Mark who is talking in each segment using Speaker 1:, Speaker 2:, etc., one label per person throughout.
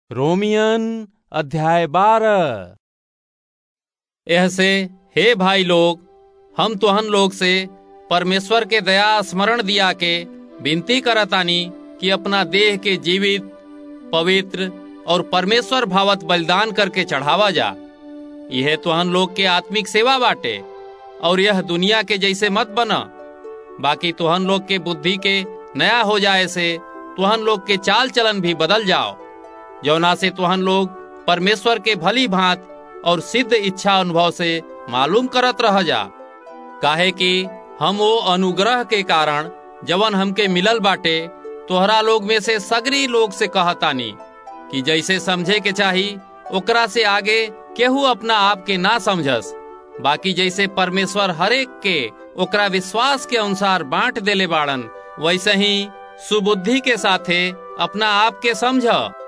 Speaker 1: रोमियन अध्याय 12।
Speaker 2: यह से हे भाई लोग, हम तुहन लोग से परमेश्वर के दया स्मरण दिया के विनती करतानी कि अपना देह के जीवित, पवित्र और परमेश्वर भावत बलिदान करके चढ़ावा जा। यह तुहन लोग के आत्मिक सेवा बाटे और यह दुनिया के जैसे मत बना। बाकी तुहन लोग के बुद्धि के नया हो जाए से तुहन लोग के चाल चलन भी बदल जाओ, जौना से तुहन लोग परमेश्वर के भली भांत और सिद्ध इच्छा अनुभव से मालूम करत रह जा। काहे कि हम वो अनुग्रह के कारण जवन हमके मिलल बाटे तोहरा लोग में से सगरी लोग से कहतानी कि जैसे समझे के चाही ओकरा से आगे केहू अपना आप के ना समझस। बाकी जैसे परमेश्वर हरेक के ओकरा विश्वास के अनुसार बांट देले बाड़न, वैसे ही सुबुद्धि के साथे अपना आप के समझ।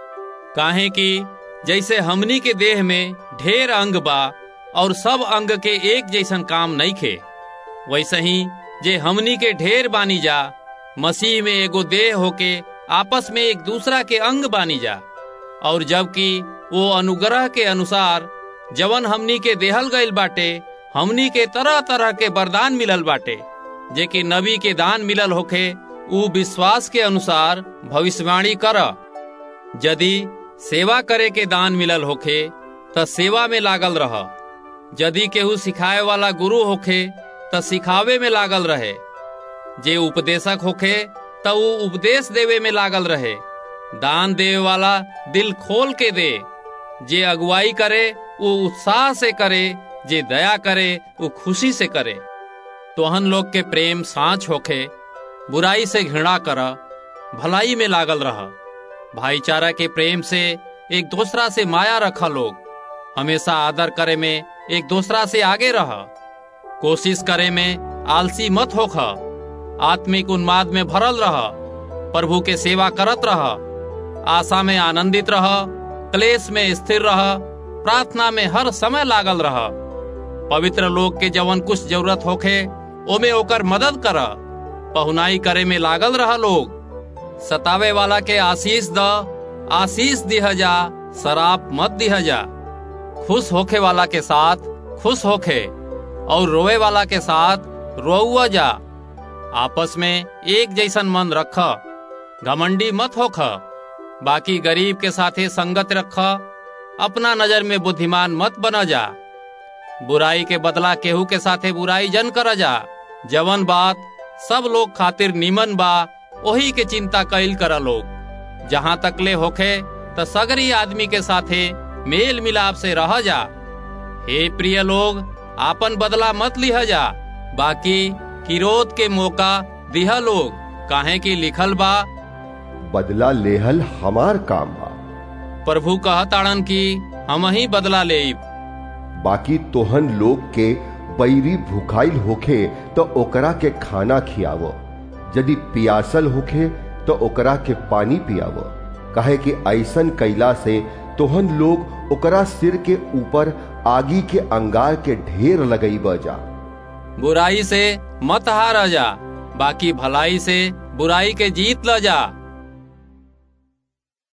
Speaker 2: काहे कि जैसे हमनी के देह में ढेर अंग बा और सब अंग के एक जैसन काम नहीं खे, वैसे ही जे हमनी के ढेर बानी जा, मसीह में एगो देह होके आपस में एक दूसरा के अंग बानी जा। और जबकि वो अनुग्रह के अनुसार जवन हमनी के देहल गईल बाटे, हमनी के तरह तरह के वरदान मिलल बाटे। जे कि नबी के दान मिलल होखे ऊ विश्वास के अनुसार भविष्यवाणी कर। यदि सेवा करे के दान मिलल होखे त सेवा में लागल रह। यदि केहू सिखाए वाला गुरु होखे त सिखावे में लागल रहे। जे उपदेशक होखे त ऊ उपदेश देवे में लागल रहे। दान देवे वाला दिल खोल के दे। जे अगुवाई करे वो उत्साह से करे, जे दया करे वो खुशी से करे। तोहन लोग के प्रेम सांच होखे, बुराई से घृणा कर, भलाई में लागल रह। भाईचारा के प्रेम से एक दूसरा से माया रखा लोग। हमेशा आदर करे में एक दूसरा से आगे रह। कोशिश करे में आलसी मत होख। आत्मिक उन्माद में भरल रह। प्रभु के सेवा करत रह। आशा में आनंदित रह। क्लेश में स्थिर रह। प्रार्थना में हर समय लागल रह। पवित्र लोग के जवन कुछ जरूरत होखे ओमे ओकर मदद कर। पहुनाई करे में लागल रह लोग। सतावे वाला के आशीष द, आशीष दिह जा, शराब मत दिह जा। खुश होखे वाला के साथ खुश होखे और रोवे वाला के साथ रोउआ जा। आपस में एक जैसन मन रख। घमंडी मत होख। बाकी गरीब के साथे संगत रख। अपना नजर में बुद्धिमान मत बना जा। बुराई के बदला केहू के साथे बुराई जन कर जा। जवन बात सब लोग खातिर नीमन बा वही के चिंता कैल करा लोग। जहाँ तक ले होखे त सगरी आदमी के साथे मेल मिलाप से रह जा। हे प्रिय लोग, आपन बदला मत लिह जा, बाकी किरोध के मौका दिह लोग। काहे कि लिखल बा,
Speaker 3: बदला लेहल हमार काम बा।
Speaker 2: प्रभु कहताड़न कि हम ही बदला लेब।
Speaker 3: बाकी तोहन लोग के बैरी भूखाइल होखे तो ओकरा के खाना खियावो। यदि पियासल होखे तो ओकरा के पानी पियावो। काहे कि ऐसन कैला से तोहन लोग ओकरा सिर के ऊपर आगी के अंगार के ढेर लगईब जा।
Speaker 2: बुराई से मत हार जा, बाकी भलाई से बुराई के जीत ल जा।